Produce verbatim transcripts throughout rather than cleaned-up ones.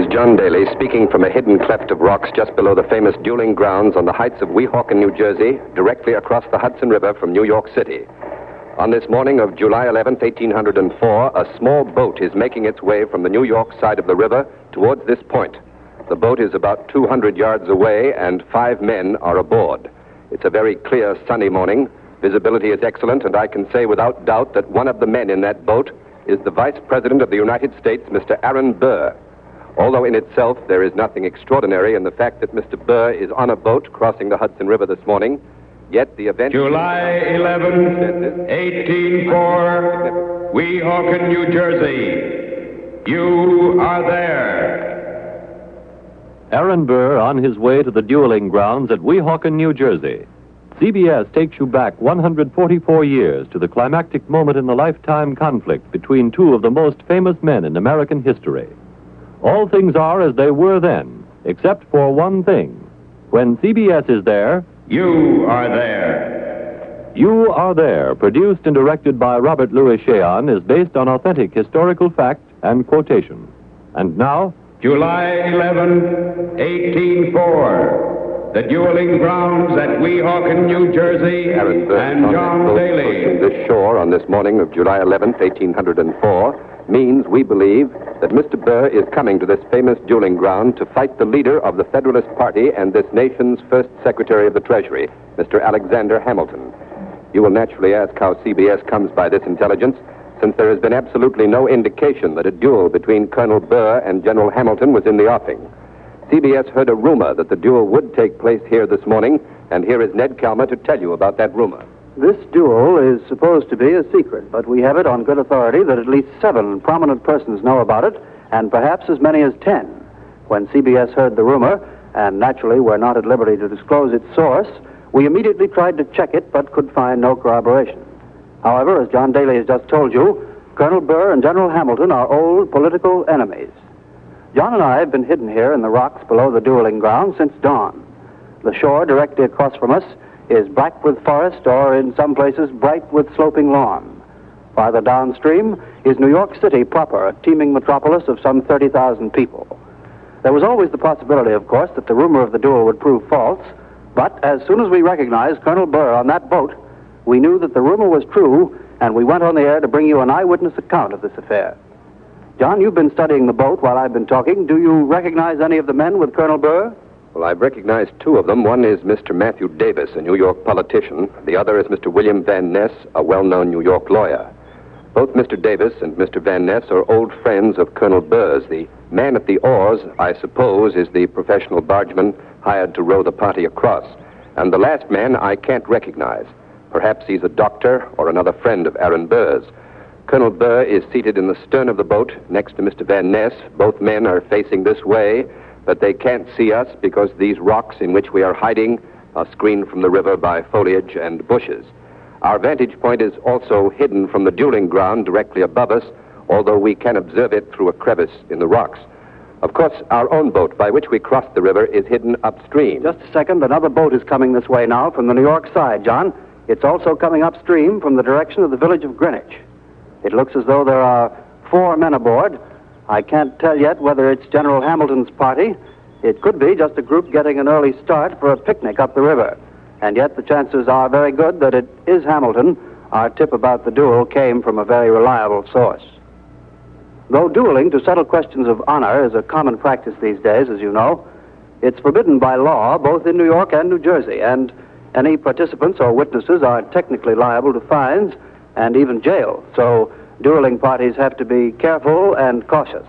John Daly, speaking from a hidden cleft of rocks just below the famous dueling grounds on the heights of Weehawken, New Jersey, directly across the Hudson River from New York City. On this morning of July eleventh, eighteen oh four, a small boat is making its way from the New York side of the river towards this point. The boat is about two hundred yards away, and five men are aboard. It's a very clear, sunny morning. Visibility is excellent, and I can say without doubt that one of the men in that boat is the Vice President of the United States, Mister Aaron Burr. Although in itself there is nothing extraordinary in the fact that Mister Burr is on a boat crossing the Hudson River this morning, yet the event... July eleventh, eighteen oh four, Weehawken, New Jersey. You are there. Aaron Burr on his way to the dueling grounds at Weehawken, New Jersey. C B S takes you back one hundred forty-four years to the climactic moment in the lifetime conflict between two of the most famous men in American history. All things are as they were then, except for one thing. When C B S is there... You are there. You Are There, produced and directed by Robert Louis Cheon, is based on authentic historical fact and quotation. And now... July eleventh, eighteen oh four, the dueling grounds at Weehawken, New Jersey, Aaron Burr and John Daly. Approaching this shore on this morning of July eleventh, eighteen oh four, means, we believe, that Mister Burr is coming to this famous dueling ground to fight the leader of the Federalist Party and this nation's first Secretary of the Treasury, Mister Alexander Hamilton. You will naturally ask how C B S comes by this intelligence, since there has been absolutely no indication that a duel between Colonel Burr and General Hamilton was in the offing. C B S heard a rumor that the duel would take place here this morning, and here is Ned Kelmer to tell you about that rumor. This duel is supposed to be a secret, but we have it on good authority that at least seven prominent persons know about it, and perhaps as many as ten. When C B S heard the rumor, and naturally we're not at liberty to disclose its source, we immediately tried to check it, but could find no corroboration. However, as John Daly has just told you, Colonel Burr and General Hamilton are old political enemies. John and I have been hidden here in the rocks below the dueling ground since dawn. The shore directly across from us is black with forest, or in some places bright with sloping lawn. Farther downstream is New York City proper, a teeming metropolis of some thirty thousand people. There was always the possibility, of course, that the rumor of the duel would prove false, but as soon as we recognized Colonel Burr on that boat, we knew that the rumor was true, and we went on the air to bring you an eyewitness account of this affair. John, you've been studying the boat while I've been talking. Do you recognize any of the men with Colonel Burr? Well, I've recognized two of them. One is Mister Matthew Davis, a New York politician. The other is Mister William Van Ness, a well-known New York lawyer. Both Mister Davis and Mister Van Ness are old friends of Colonel Burr's. The man at the oars, I suppose, is the professional bargeman hired to row the party across. And the last man I can't recognize. Perhaps he's a doctor or another friend of Aaron Burr's. Colonel Burr is seated in the stern of the boat next to Mister Van Ness. Both men are facing this way, but they can't see us because these rocks in which we are hiding are screened from the river by foliage and bushes. Our vantage point is also hidden from the dueling ground directly above us, although we can observe it through a crevice in the rocks. Of course, our own boat by which we crossed the river is hidden upstream. Just a second. Another boat is coming this way now from the New York side, John. It's also coming upstream from the direction of the village of Greenwich. It looks as though there are four men aboard. I can't tell yet whether it's General Hamilton's party. It could be just a group getting an early start for a picnic up the river. And yet the chances are very good that it is Hamilton. Our tip about the duel came from a very reliable source. Though dueling to settle questions of honor is a common practice these days, as you know, it's forbidden by law both in New York and New Jersey, and any participants or witnesses are technically liable to fines and even jail. So dueling parties have to be careful and cautious.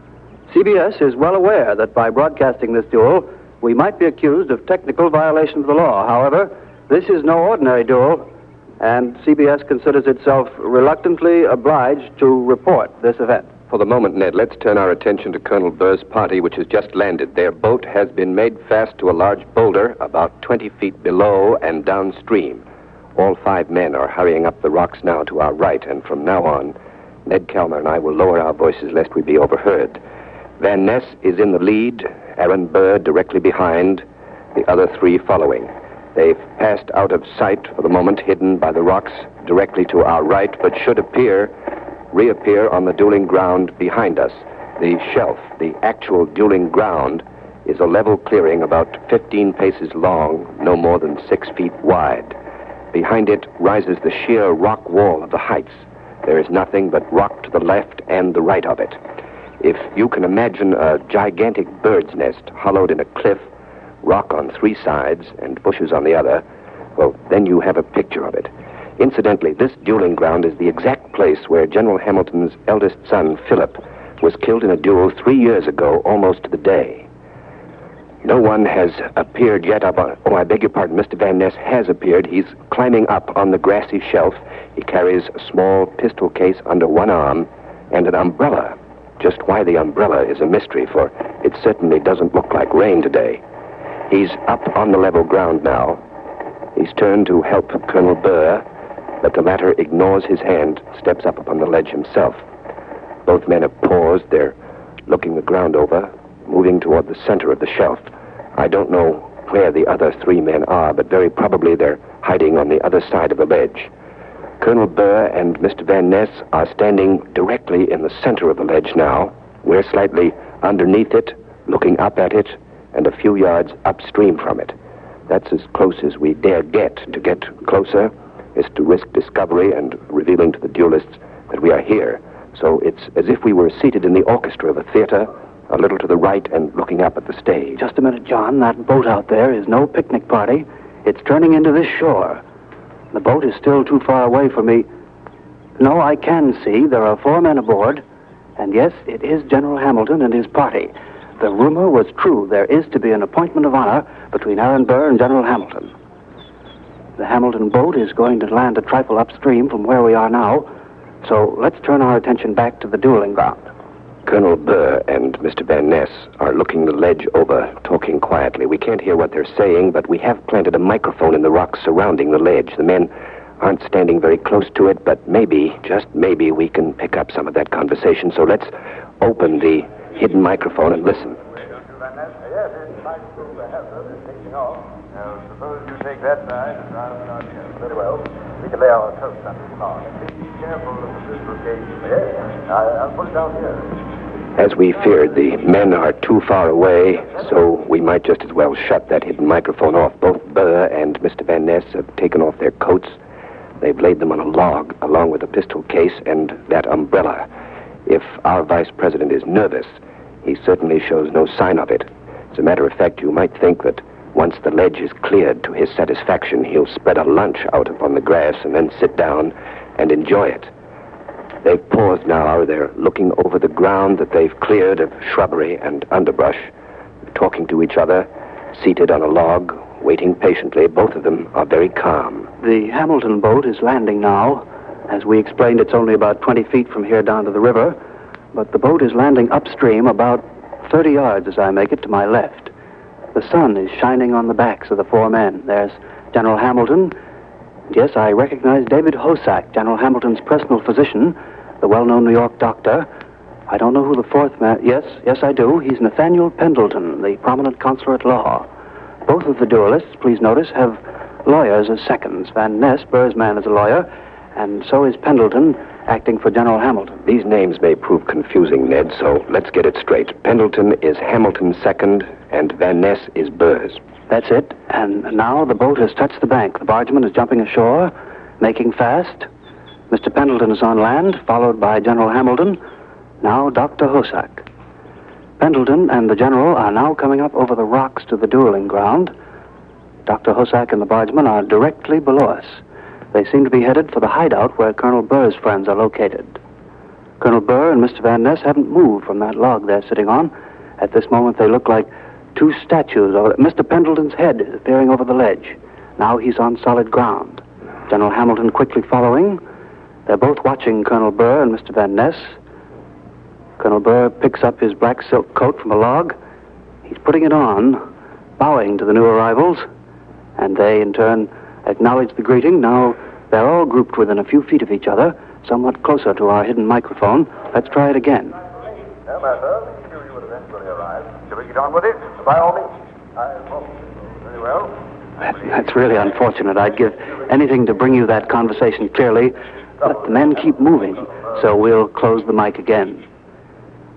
C B S is well aware that by broadcasting this duel, we might be accused of technical violation of the law. However, this is no ordinary duel, and C B S considers itself reluctantly obliged to report this event. For the moment, Ned, let's turn our attention to Colonel Burr's party, which has just landed. Their boat has been made fast to a large boulder about twenty feet below and downstream. All five men are hurrying up the rocks now to our right, and from now on, Ned Kelmer and I will lower our voices lest we be overheard. Van Ness is in the lead, Aaron Burr directly behind, the other three following. They've passed out of sight for the moment, hidden by the rocks directly to our right, but should appear, reappear on the dueling ground behind us. The shelf, the actual dueling ground, is a level clearing about fifteen paces long, no more than six feet wide. Behind it rises the sheer rock wall of the heights. There is nothing but rock to the left and the right of it. If you can imagine a gigantic bird's nest hollowed in a cliff, rock on three sides and bushes on the other, well, then you have a picture of it. Incidentally, this dueling ground is the exact place where General Hamilton's eldest son, Philip, was killed in a duel three years ago, almost to the day. No one has appeared yet up on... Oh, I beg your pardon, Mister Van Ness has appeared. He's climbing up on the grassy shelf. He carries a small pistol case under one arm and an umbrella. Just why the umbrella is a mystery, for it certainly doesn't look like rain today. He's up on the level ground now. He's turned to help Colonel Burr, but the latter ignores his hand, steps up upon the ledge himself. Both men have paused. They're looking the ground over, moving toward the center of the shelf. I don't know where the other three men are, but very probably they're hiding on the other side of the ledge. Colonel Burr and Mister Van Ness are standing directly in the center of the ledge now. We're slightly underneath it, looking up at it, and a few yards upstream from it. That's as close as we dare get. To get closer is to risk discovery and revealing to the duelists that we are here. So it's as if we were seated in the orchestra of a theater, a little to the right and looking up at the stage. Just a minute, John. That boat out there is no picnic party. It's turning into this shore. The boat is still too far away for me. No, I can see there are four men aboard. And yes, it is General Hamilton and his party. The rumor was true. There is to be an appointment of honor between Aaron Burr and General Hamilton. The Hamilton boat is going to land a trifle upstream from where we are now. So let's turn our attention back to the dueling ground. Colonel Burr and Mister Van Ness are looking the ledge over, talking quietly. We can't hear what they're saying, but we have planted a microphone in the rocks surrounding the ledge. The men aren't standing very close to it, but maybe, just maybe, we can pick up some of that conversation. So let's open the hidden microphone and listen. Yes, it's nice to have her taking off. Now, suppose you take that side and drive out here. Very well. We can lay our coats under the car. Be careful of the pistol case. Yes, I, I'll put it down here. As we feared, the men are too far away, so we might just as well shut that hidden microphone off. Both Burr and Mister Van Ness have taken off their coats. They've laid them on a log, along with the pistol case and that umbrella. If our vice president is nervous, he certainly shows no sign of it. As a matter of fact, you might think that once the ledge is cleared to his satisfaction, he'll spread a lunch out upon the grass and then sit down and enjoy it. They've paused now. They're looking over the ground that they've cleared of shrubbery and underbrush, talking to each other, seated on a log, waiting patiently. Both of them are very calm. The Hamilton boat is landing now. As we explained, it's only about twenty feet from here down to the river, but the boat is landing upstream about thirty yards as I make it to my left. The sun is shining on the backs of the four men. There's General Hamilton. Yes, I recognize David Hosack, General Hamilton's personal physician, the well-known New York doctor. I don't know who the fourth man... Yes, yes, I do. He's Nathaniel Pendleton, the prominent consular at law. Both of the duelists, please notice, have lawyers as seconds. Van Ness, Burr's man, is a lawyer, and so is Pendleton, acting for General Hamilton. These names may prove confusing, Ned, so let's get it straight. Pendleton is Hamilton's second, and Van Ness is Burr's. That's it. And now the boat has touched the bank. The bargeman is jumping ashore, making fast. Mister Pendleton is on land, followed by General Hamilton. Now Doctor Hosack. Pendleton and the general are now coming up over the rocks to the dueling ground. Doctor Hosack and the bargeman are directly below us. They seem to be headed for the hideout where Colonel Burr's friends are located. Colonel Burr and Mister Van Ness haven't moved from that log they're sitting on. At this moment, they look like two statues. Mister Pendleton's head is appearing over the ledge. Now he's on solid ground. General Hamilton quickly following. They're both watching Colonel Burr and Mister Van Ness. Colonel Burr picks up his black silk coat from a log. He's putting it on, bowing to the new arrivals, and they, in turn, acknowledge the greeting. Now they're all grouped within a few feet of each other, somewhat closer to our hidden microphone. Let's try it again. Well, master, we knew you would eventually arrive. Shall we get on with it? By all means. I hope very well. That's really unfortunate. I'd give anything to bring you that conversation clearly, but the men keep moving, so we'll close the mic again.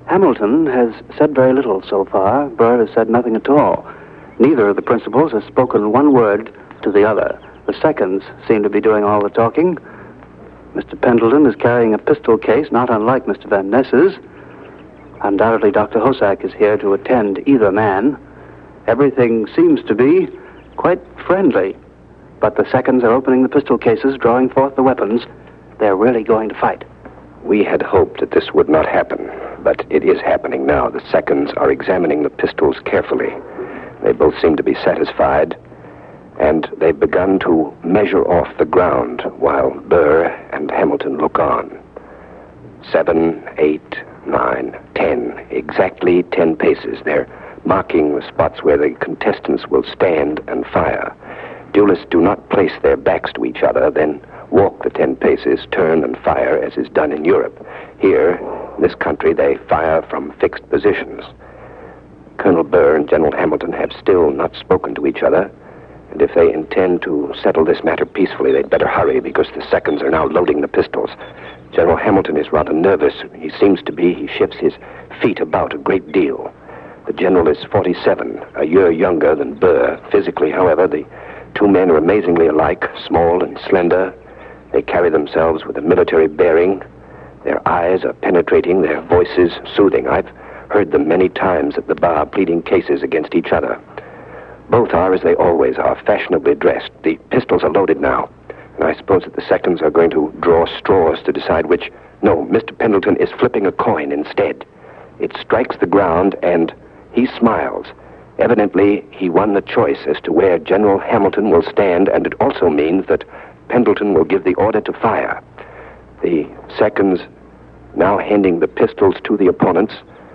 Hamilton has said very little so far. Burr has said nothing at all. Neither of the principals has spoken one word to the other. The seconds seem to be doing all the talking. Mister Pendleton is carrying a pistol case, not unlike Mister Van Ness's. Undoubtedly, Doctor Hosack is here to attend either man. Everything seems to be quite friendly. But the seconds are opening the pistol cases, drawing forth the weapons. They're really going to fight. We had hoped that this would not happen, but it is happening now. The seconds are examining the pistols carefully. They both seem to be satisfied, and they've begun to measure off the ground while Burr and Hamilton look on. Seven, eight, nine, ten. Exactly ten paces. They're marking the spots where the contestants will stand and fire. Duelists do not place their backs to each other, then walk the ten paces, turn and fire, as is done in Europe. Here, in this country, they fire from fixed positions. Colonel Burr and General Hamilton have still not spoken to each other, and if they intend to settle this matter peacefully, they'd better hurry, because the seconds are now loading the pistols. General Hamilton is rather nervous. He seems to be. He shifts his feet about a great deal. The general is forty-seven, a year younger than Burr. Physically, however, the two men are amazingly alike, small and slender. They carry themselves with a military bearing. Their eyes are penetrating, their voices soothing. I've heard them many times at the bar pleading cases against each other. Both are, as they always are, fashionably dressed. The pistols are loaded now, and I suppose that the seconds are going to draw straws to decide which... No, Mister Pendleton is flipping a coin instead. It strikes the ground, and he smiles. Evidently, he won the choice as to where General Hamilton will stand, and it also means that Pendleton will give the order to fire. The seconds now handing the pistols to the opponents.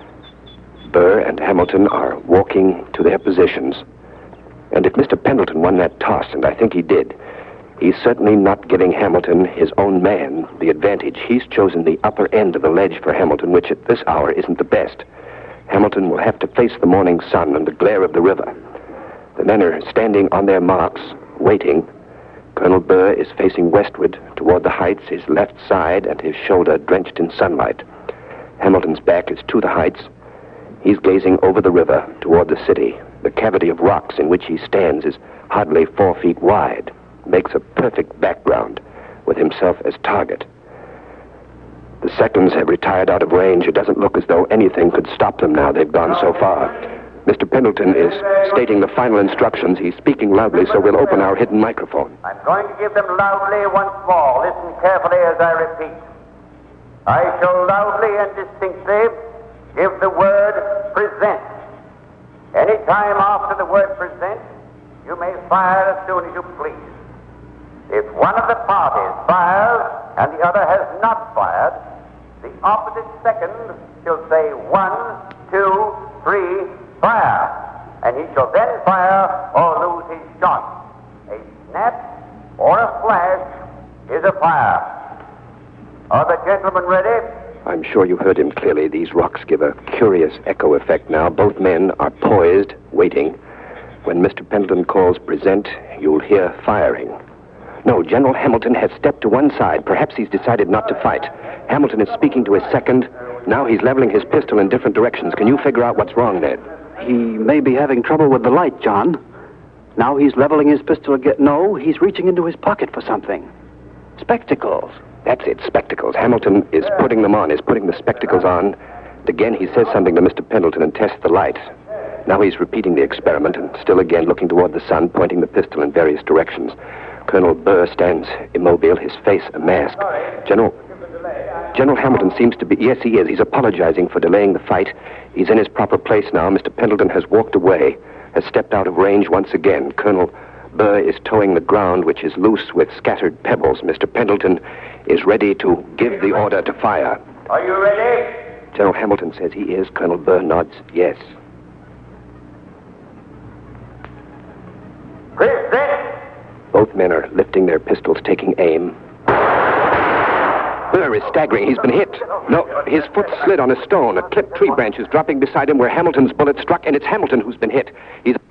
Burr and Hamilton are walking to their positions. And if Mister Pendleton won that toss, and I think he did, he's certainly not giving Hamilton, his own man, the advantage. He's chosen the upper end of the ledge for Hamilton, which at this hour isn't the best. Hamilton will have to face the morning sun and the glare of the river. The men are standing on their marks, waiting. Colonel Burr is facing westward toward the heights, his left side and his shoulder drenched in sunlight. Hamilton's back is to the heights. He's gazing over the river toward the city. The cavity of rocks in which he stands is hardly four feet wide, makes a perfect background with himself as target. The seconds have retired out of range. It doesn't look as though anything could stop them now. They've gone so far. Mister Pendleton is stating the final instructions. He's speaking loudly, so we'll open our hidden microphone. I'm going to give them loudly once more. Listen carefully as I repeat. I shall loudly and distinctly give the word present. Any time after the word present, you may fire as soon as you please. If one of the parties fires and the other has not fired, the opposite second shall say one, two, three, fire, and he shall then fire or lose his shot. A snap or a flash is a fire. Are the gentlemen ready? I'm sure you heard him clearly. These rocks give a curious echo effect now. Both men are poised, waiting. When Mister Pendleton calls present, you'll hear firing. No, General Hamilton has stepped to one side. Perhaps he's decided not to fight. Hamilton is speaking to his second. Now he's leveling his pistol in different directions. Can you figure out what's wrong, Ned? He may be having trouble with the light, John. Now he's leveling his pistol again. No, he's reaching into his pocket for something. Spectacles. That's it, spectacles. Hamilton is putting them on, is putting the spectacles on. And again, he says something to Mister Pendleton and tests the light. Now he's repeating the experiment and still again looking toward the sun, pointing the pistol in various directions. Colonel Burr stands immobile, his face a mask. General... General Hamilton seems to be... Yes, he is. He's apologizing for delaying the fight. He's in his proper place now. Mister Pendleton has walked away, has stepped out of range once again. Colonel Burr is toeing the ground, which is loose with scattered pebbles. Mister Pendleton is ready to give the order to fire. Are you ready? General Hamilton says he is. Colonel Burr nods yes. Present! Both men are lifting their pistols, taking aim. Burr is staggering. He's been hit. No, his foot slid on a stone. A clipped tree branch is dropping beside him where Hamilton's bullet struck, and it's Hamilton who's been hit. He's...